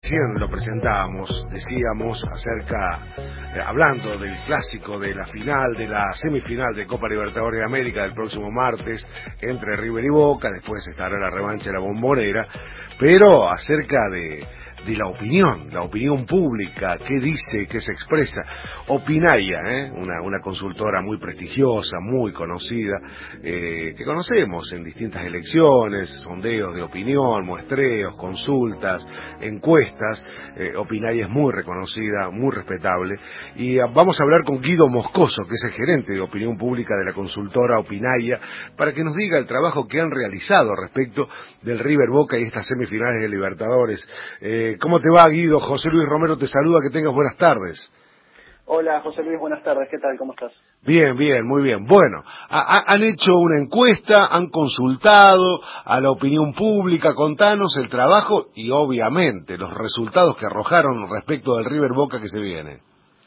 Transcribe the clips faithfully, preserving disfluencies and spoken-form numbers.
Recién lo presentábamos, decíamos acerca, eh, hablando del clásico de la final, de la semifinal de Copa Libertadores de América del próximo martes entre River y Boca, después estará la revancha de la Bombonera, pero acerca de, de la opinión, la opinión pública, qué dice, qué se expresa. Opinaya, ¿eh? una, una consultora muy prestigiosa, muy conocida, eh, que conocemos en distintas elecciones, sondeos de opinión, muestreos, consultas, encuestas. eh, Opinaya es muy reconocida, muy respetable, y uh, vamos a hablar con Guido Moscoso, que es el gerente de opinión pública de la consultora Opinaya, para que nos diga el trabajo que han realizado respecto del River Boca y estas semifinales de Libertadores. Eh, ¿Cómo te va, Guido? José Luis Romero te saluda, que tengas buenas tardes. Hola, José Luis, buenas tardes. ¿Qué tal? ¿Cómo estás? Bien, bien, muy bien. Bueno, ha, ha, han hecho una encuesta, han consultado a la opinión pública. Contanos el trabajo y, obviamente, los resultados que arrojaron respecto del River Boca que se viene.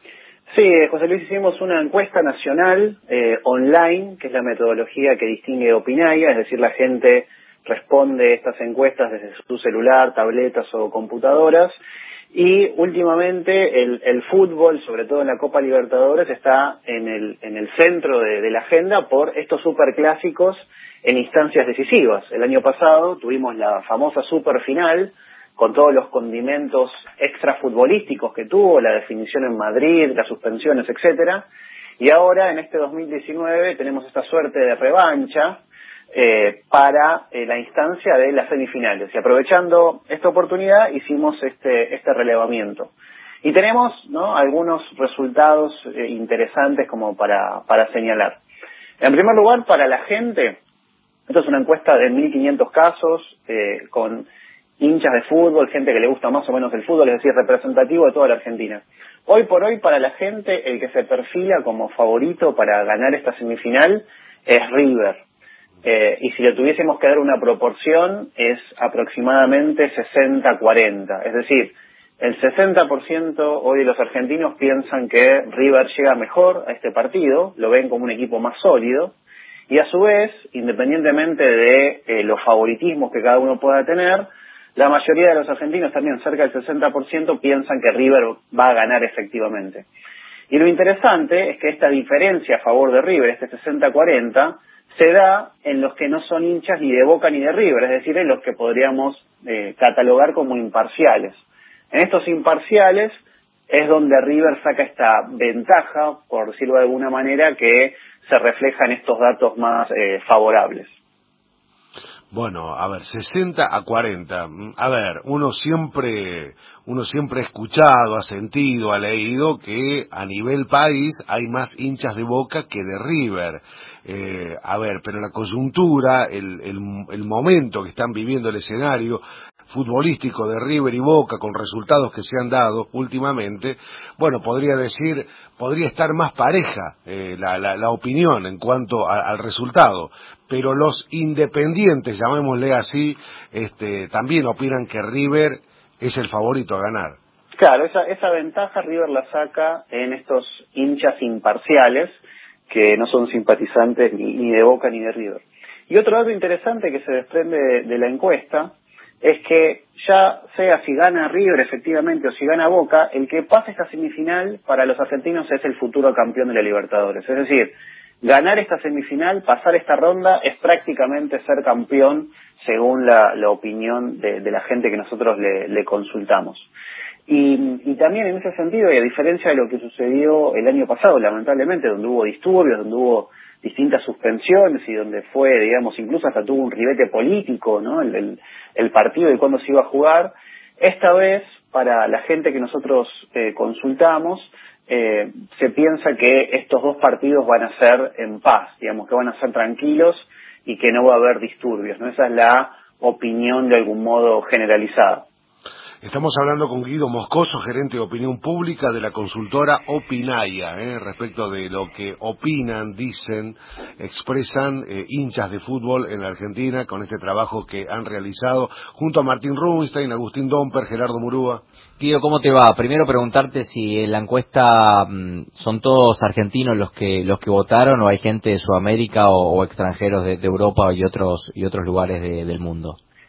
Sí, José Luis, hicimos una encuesta nacional eh, online, que es la metodología que distingue Opinaya, es decir, la gente responde estas encuestas desde su celular, tabletas o computadoras. Y últimamente el, el fútbol, sobre todo en la Copa Libertadores, está en el, en el centro de, de la agenda por estos superclásicos en instancias decisivas. El año pasado tuvimos la famosa superfinal con todos los condimentos extrafutbolísticos que tuvo, la definición en Madrid, las suspensiones, etcétera. Y ahora, en este dos mil diecinueve, tenemos esta suerte de revancha Eh, para eh, la instancia de las semifinales, y aprovechando esta oportunidad hicimos este este relevamiento y tenemos, ¿no?, algunos resultados eh, interesantes como para para señalar. En primer lugar, para la gente, esto es una encuesta de mil quinientos casos eh, con hinchas de fútbol, gente que le gusta más o menos el fútbol, es decir, representativo de toda la Argentina. Hoy por hoy, para la gente, el que se perfila como favorito para ganar esta semifinal es River. Eh, y si le tuviésemos que dar una proporción, es aproximadamente sesenta a cuarenta. Es decir, el sesenta por ciento hoy de los argentinos piensan que River llega mejor a este partido, lo ven como un equipo más sólido, y a su vez, independientemente de eh, los favoritismos que cada uno pueda tener, la mayoría de los argentinos, también cerca del sesenta por ciento, piensan que River va a ganar efectivamente. Y lo interesante es que esta diferencia a favor de River, este sesenta a cuarenta, se da en los que no son hinchas ni de Boca ni de River, es decir, en los que podríamos eh, catalogar como imparciales. En estos imparciales es donde River saca esta ventaja, por decirlo de alguna manera, que se refleja en estos datos más eh, favorables. Bueno, a ver, sesenta a cuarenta. A ver, uno siempre, uno siempre ha escuchado, ha sentido, ha leído que a nivel país hay más hinchas de Boca que de River. Eh, a ver, pero la coyuntura, el, el, el momento que están viviendo, el escenario futbolístico de River y Boca, con resultados que se han dado últimamente, bueno, podría decir, podría estar más pareja eh, la, la, la opinión en cuanto a, al resultado, pero los independientes, llamémosle así, este, también opinan que River es el favorito a ganar. Claro, esa, esa ventaja River la saca en estos hinchas imparciales, que no son simpatizantes ni, ni de Boca ni de River. Y otro dato interesante que se desprende de, de la encuesta es que ya sea si gana River efectivamente o si gana Boca, el que pase esta semifinal para los argentinos es el futuro campeón de la Libertadores. Es decir, ganar esta semifinal, pasar esta ronda, es prácticamente ser campeón según la, la opinión de, de la gente que nosotros le, le consultamos. Y, y también en ese sentido, y a diferencia de lo que sucedió el año pasado, lamentablemente, donde hubo disturbios, donde hubo distintas suspensiones y donde fue, digamos, incluso hasta tuvo un ribete político, ¿no?, el, el, el partido de cuándo se iba a jugar. Esta vez, para la gente que nosotros eh, consultamos, eh, se piensa que estos dos partidos van a ser en paz, digamos, que van a ser tranquilos y que no va a haber disturbios, ¿no? Esa es la opinión de algún modo generalizada. Estamos hablando con Guido Moscoso, gerente de opinión pública de la consultora Opinaya, ¿eh? respecto de lo que opinan, dicen, expresan eh, hinchas de fútbol en la Argentina con este trabajo que han realizado junto a Martín Rubinstein, Agustín Domper, Gerardo Murúa. Guido, ¿cómo te va? Primero preguntarte si en la encuesta mmm, son todos argentinos los que los que votaron, o hay gente de Sudamérica o, o extranjeros de, de Europa y otros y otros lugares de, del mundo.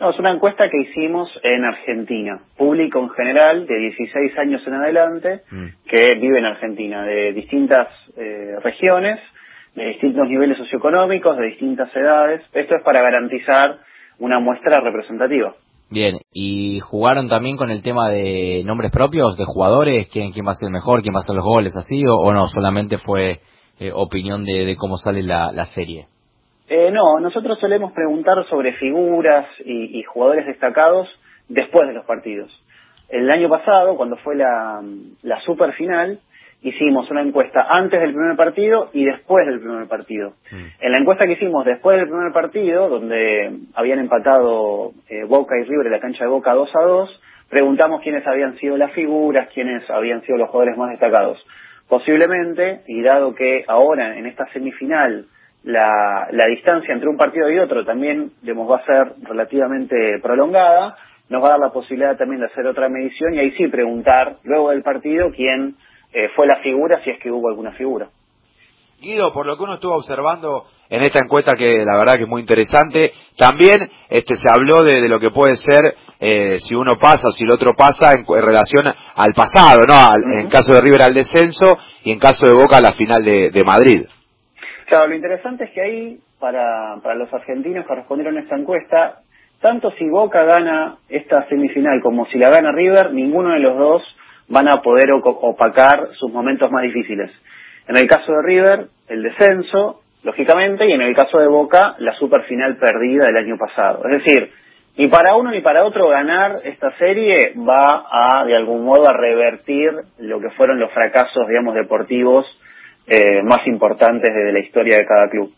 No, es una encuesta que hicimos en Argentina, público en general, de dieciséis años en adelante, mm. que vive en Argentina, de distintas eh, regiones, de distintos niveles socioeconómicos, de distintas edades. Esto es para garantizar una muestra representativa. Bien, ¿y jugaron también con el tema de nombres propios de jugadores? ¿Quién, quién va a ser el mejor? ¿Quién va a hacer los goles? ¿Así? ¿O, o no? ¿Solamente fue eh, opinión de, de cómo sale la, la serie? Eh, no, nosotros solemos preguntar sobre figuras y, y jugadores destacados después de los partidos. El año pasado, cuando fue la, la super final, hicimos una encuesta antes del primer partido y después del primer partido. Mm. En la encuesta que hicimos después del primer partido, donde habían empatado eh, Boca y River en la cancha de Boca dos a dos, preguntamos quiénes habían sido las figuras, quiénes habían sido los jugadores más destacados. Posiblemente, y dado que ahora en esta semifinal la, la distancia entre un partido y otro también digamos, va a ser relativamente prolongada, nos va a dar la posibilidad también de hacer otra medición y ahí sí preguntar luego del partido quién Eh, fue la figura, si es que hubo alguna figura. Guido, por lo que uno estuvo observando en esta encuesta, que la verdad que es muy interesante, también este se habló de, de lo que puede ser eh, si uno pasa o si el otro pasa en, en relación al pasado, ¿no? Al, uh-huh. En caso de River al descenso y en caso de Boca a la final de, de Madrid. Claro, lo interesante es que ahí, para, para los argentinos que respondieron a esta encuesta, tanto si Boca gana esta semifinal como si la gana River, ninguno de los dos van a poder opacar sus momentos más difíciles. En el caso de River, el descenso, lógicamente, y en el caso de Boca, la superfinal perdida del año pasado. Es decir, ni para uno ni para otro ganar esta serie va a, de algún modo, a revertir lo que fueron los fracasos, digamos, deportivos eh, más importantes de la historia de cada club.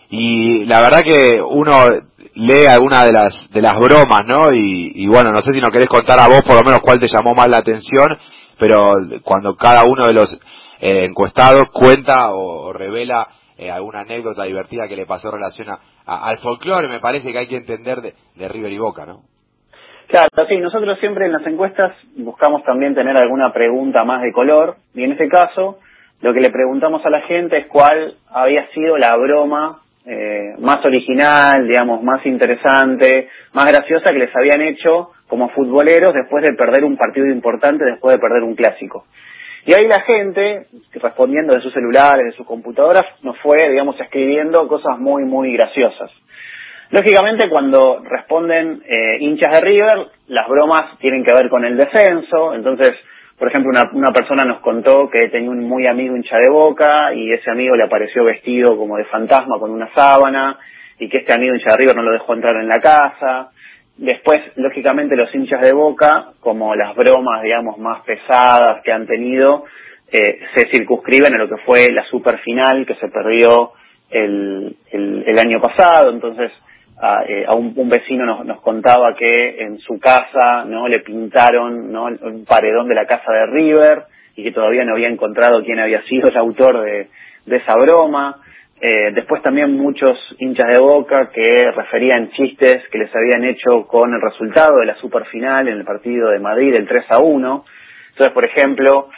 Y la verdad que uno lee alguna de las de las bromas, ¿no? Y, y bueno, no sé si nos querés contar a vos por lo menos cuál te llamó más la atención, pero cuando cada uno de los eh, encuestados cuenta o, o revela eh, alguna anécdota divertida que le pasó en relación a, a, al folclore, me parece que hay que entender de, de River y Boca, ¿no? Claro, sí, nosotros siempre en las encuestas buscamos también tener alguna pregunta más de color, y en este caso lo que le preguntamos a la gente es cuál había sido la broma Eh, más original, digamos, más interesante, más graciosa que les habían hecho como futboleros después de perder un partido importante, después de perder un clásico. Y ahí la gente, respondiendo de sus celulares, de sus computadoras, nos fue, digamos, escribiendo cosas muy, muy graciosas. Lógicamente, cuando responden eh, hinchas de River, las bromas tienen que ver con el descenso. Entonces, por ejemplo, una, una persona nos contó que tenía un muy amigo hincha de Boca y ese amigo le apareció vestido como de fantasma con una sábana y que este amigo hincha de River no lo dejó entrar en la casa. Después, lógicamente, los hinchas de Boca, como las bromas, digamos, más pesadas que han tenido, eh, se circunscriben a lo que fue la superfinal que se perdió el, el, el año pasado. Entonces, a, eh, a un, un vecino nos, nos contaba que en su casa no le pintaron no un paredón de la casa de River y que todavía no había encontrado quién había sido el autor de, de esa broma. Eh, después también muchos hinchas de Boca que referían chistes que les habían hecho con el resultado de la superfinal en el partido de Madrid, el tres a uno. Entonces, por ejemplo,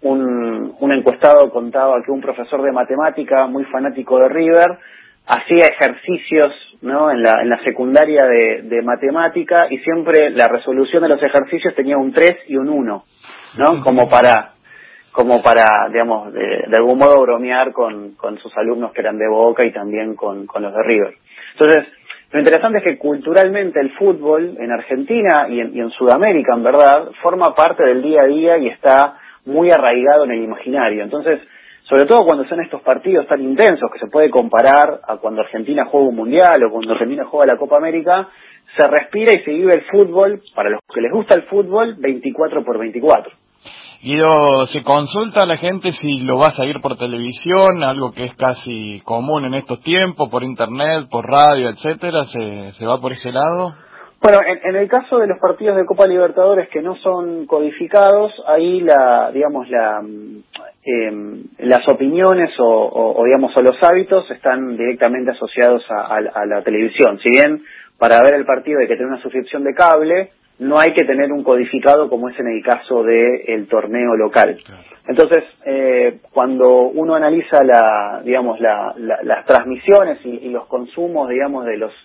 un, un encuestado contaba que un profesor de matemática muy fanático de River hacía ejercicios, ¿no? En la, en la secundaria de, de matemática y siempre la resolución de los ejercicios tenía un tres y un uno, ¿no? Como para, como para, digamos, de, de algún modo bromear con, con sus alumnos que eran de Boca y también con, con los de River. Entonces, lo interesante es que culturalmente el fútbol en Argentina y en, y en Sudamérica, en verdad, forma parte del día a día y está muy arraigado en el imaginario. Entonces, sobre todo cuando son estos partidos tan intensos que se puede comparar a cuando Argentina juega un mundial o cuando Argentina juega la Copa América, se respira y se vive el fútbol, para los que les gusta el fútbol, veinticuatro por veinticuatro. Guido, ¿se consulta a la gente si lo va a seguir por televisión, algo que es casi común en estos tiempos, por internet, por radio, etcétera? ¿Se, se va por ese lado? Bueno, en, en el caso de los partidos de Copa Libertadores que no son codificados, ahí la, digamos, la, eh, las opiniones o, o, o, digamos, o los hábitos están directamente asociados a, a, a la televisión. Si bien para ver el partido hay que tener una suscripción de cable, no hay que tener un codificado como es en el caso del torneo local. Entonces, eh, cuando uno analiza la, digamos, la, la, las transmisiones y, y los consumos, digamos, de los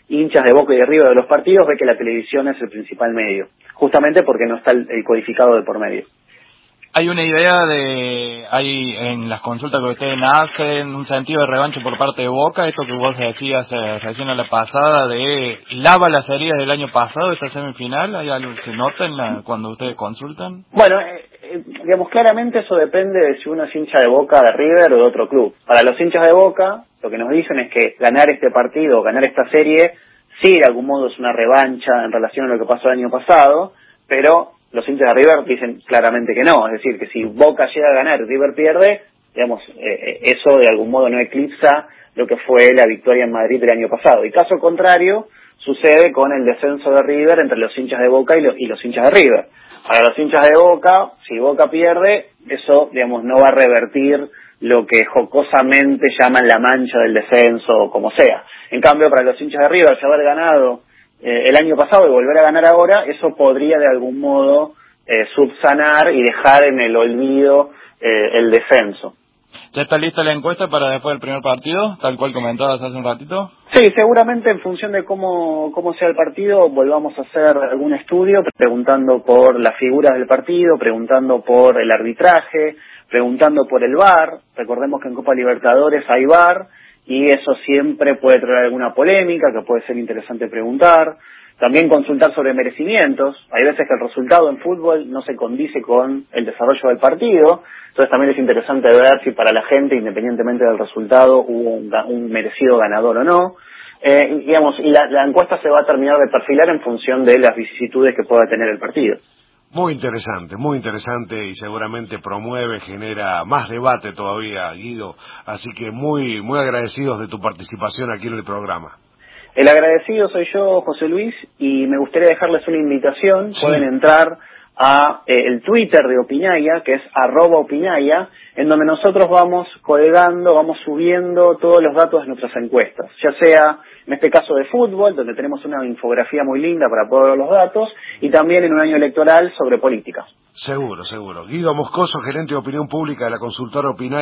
hinchas de Boca y de River de los partidos, ve que la televisión es el principal medio, justamente porque no está el, el codificado de por medio. Hay una idea de, hay en las consultas que ustedes hacen, un sentido de revancha por parte de Boca, esto que vos decías eh, recién a la pasada, de lava las heridas del año pasado, esta semifinal, ¿hay algo que se nota en la, cuando ustedes consultan? Bueno, eh, eh, digamos, claramente eso depende de si uno es hincha de Boca, de River o de otro club. Para los hinchas de Boca, lo que nos dicen es que ganar este partido, ganar esta serie, sí, de algún modo es una revancha en relación a lo que pasó el año pasado, pero los hinchas de River dicen claramente que no, es decir, que si Boca llega a ganar y River pierde, digamos, eh, eso de algún modo no eclipsa lo que fue la victoria en Madrid el año pasado. Y caso contrario, sucede con el descenso de River entre los hinchas de Boca y, lo, y los hinchas de River. Para los hinchas de Boca, si Boca pierde, eso, digamos, no va a revertir lo que jocosamente llaman la mancha del descenso o como sea. En cambio, para los hinchas de River, ya haber ganado Eh, el año pasado y volver a ganar ahora, eso podría de algún modo eh, subsanar y dejar en el olvido eh, el descenso. ¿Ya está lista la encuesta para después del primer partido, tal cual comentabas hace un ratito? Sí, seguramente en función de cómo, cómo sea el partido, volvamos a hacer algún estudio preguntando por las figuras del partido, preguntando por el arbitraje, preguntando por el V A R. Recordemos que en Copa Libertadores hay V A R, y eso siempre puede traer alguna polémica que puede ser interesante preguntar. También consultar sobre merecimientos. Hay veces que el resultado en fútbol no se condice con el desarrollo del partido, entonces también es interesante ver si para la gente, independientemente del resultado, hubo un, un merecido ganador o no. Eh, y, digamos, y la, la encuesta se va a terminar de perfilar en función de las vicisitudes que pueda tener el partido. Muy interesante, muy interesante y seguramente promueve, genera más debate todavía, Guido. Así que muy, muy agradecidos de tu participación aquí en el programa. El agradecido soy yo, José Luis, y me gustaría dejarles una invitación. Sí. Pueden entrar a eh, el Twitter de Opinaya, que es arroba Opinaya, en donde nosotros vamos colgando, vamos subiendo todos los datos de nuestras encuestas, ya sea en este caso de fútbol, donde tenemos una infografía muy linda para poder ver los datos, y también en un año electoral sobre política. Seguro, seguro. Guido Moscoso, gerente de opinión pública de la consultora Opinaya.